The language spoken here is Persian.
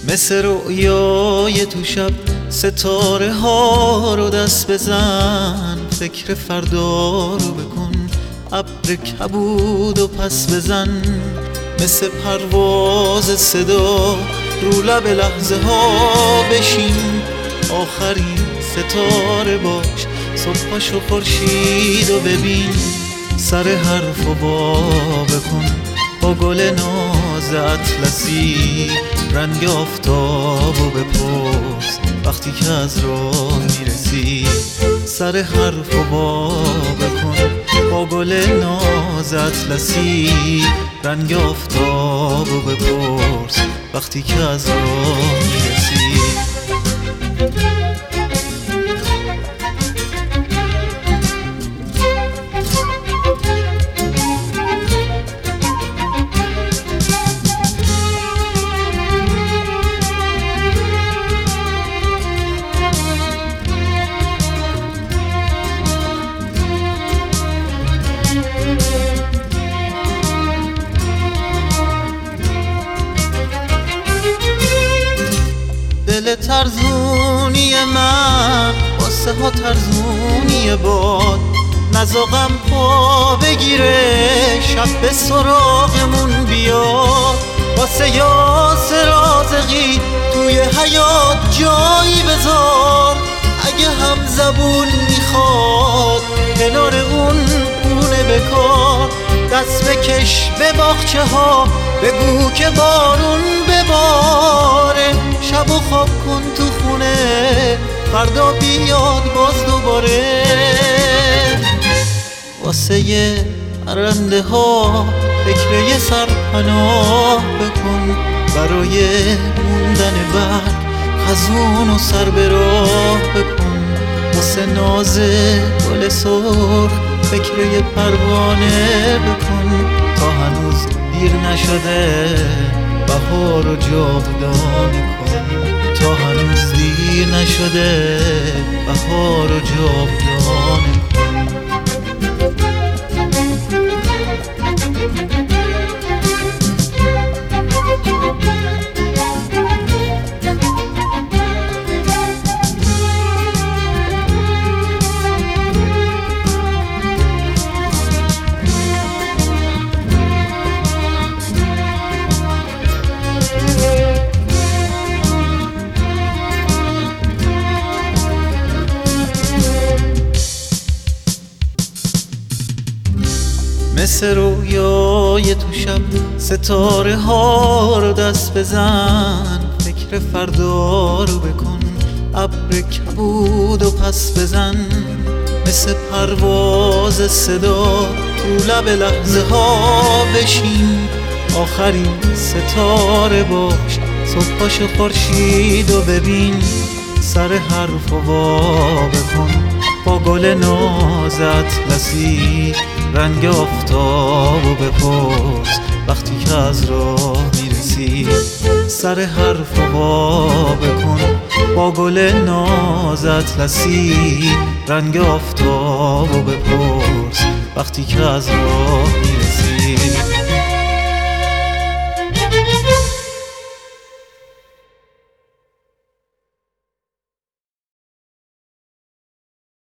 مثل رویای تو شب ستاره ها رو دست بزن، فکر فردا رو بکن، ابر کبود و پس بزن. مثل پرواز صدا رو لب لحظه ها بشین، آخرین ستاره باش، صبحش و خورشید و ببین. سر حرف و وا بکن با گل ناز اطلسی، رنگ آفتاب و بپرس وقتی که از راه میرسی. سر حرف و وا بکن با گل ناز اطلسی، رنگ آفتاب و بپرس وقتی که از راه میرسی. دل ترزونی من واسه ها ترزونی باد، نزاقم پا بگیره شب به سراغمون بیاد. واسه یاسر رازقی توی حیات جایی بذار، اگه هم زبون میخواد کنار اون خونه بکار. دست بکش به باغچه ها بگو که بارون بباره، شب و خواب کن تو خونه فردا بیاد باز دوباره. واسه یه پرنده ها فکر یه سرپناه بکن، برای موندن برگ خزون و سر به راه بکن. واسه ناز گل سرخ فکر یه پروانه بکن، تا هنوز دیر نشده بهار رو جاودانه کن. تا هنوز دیر نشده بهار رو جاودانه کن. مثل رویای تو شب ستاره ها رو دست بزن، فکر فردا رو بکن، ابر کبود و پس بزن. مثل پرواز صدا تو لب لحظه ها بشین، آخرین ستاره باش، صبحش و خورشید و ببین. سر حرف و وا بکن با گل ناز اطلسی، رنگ آفتاب و بپرس وقتی که از راه میرسی. سر حرف و وا بکن با گل ناز اطلسی، رنگ آفتاب و بپرس وقتی که از راه میرسی.